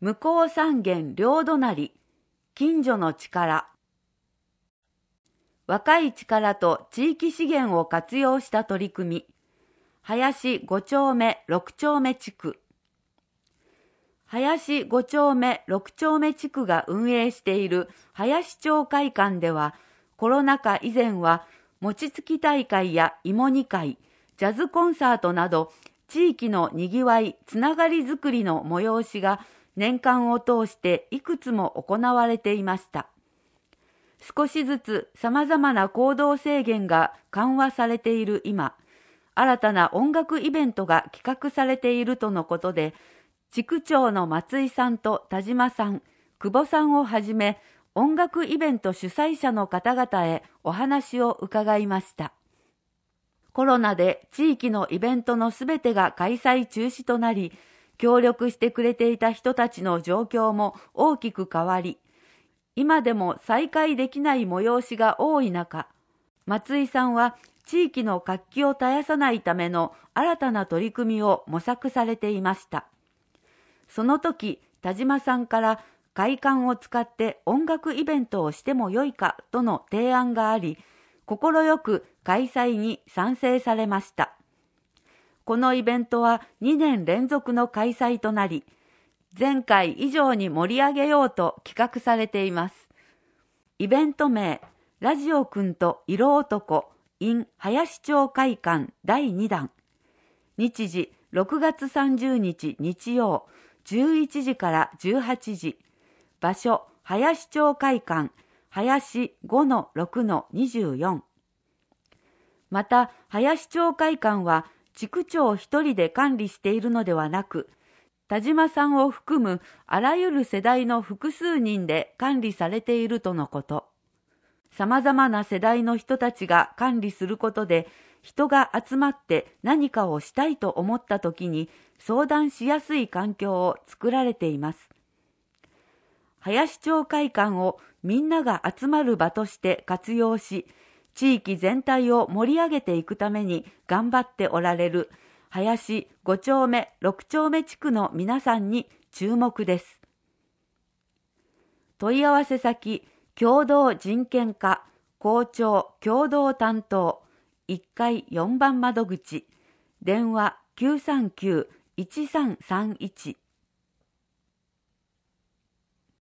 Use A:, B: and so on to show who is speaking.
A: 向こう三軒両隣、近所の力。若い力と地域資源を活用した取り組み。林5丁目6丁目地区。林5丁目6丁目地区が運営している林町会館では、コロナ禍以前は餅つき大会や芋煮会、ジャズコンサートなど地域のにぎわい、つながりづくりの催しが年間を通していくつも行われていました。少しずつ様々な行動制限が緩和されている今、新たな音楽イベントが企画されているとのことで、地区長の松井さんと田島さん、久保さんをはじめ、音楽イベント主催者の方々へお話を伺いました。コロナで地域のイベントのすべてが開催中止となり、協力してくれていた人たちの状況も大きく変わり、今でも再開できない催しが多い中、松井さんは地域の活気を絶やさないための新たな取り組みを模索されていました。その時、田島さんから会館を使って音楽イベントをしてもよいかとの提案があり、快く開催に賛成されました。このイベントは2年連続の開催となり、前回以上に盛り上げようと企画されています。イベント名、ラジオくんと色男 in 林町会館第2弾。日時6月30日日曜11時から18時。場所、林町会館、林 5-6-24。また、林町会館は地区長一人で管理しているのではなく、田島さんを含むあらゆる世代の複数人で管理されているとのこと。様々な世代の人たちが管理することで、人が集まって何かをしたいと思ったときに相談しやすい環境を作られています。林町会館をみんなが集まる場として活用し、地域全体を盛り上げていくために頑張っておられる林5丁目6丁目地区の皆さんに注目です。問い合わせ先、共同人権課校長共同担当1階4番窓口、電話 939-1331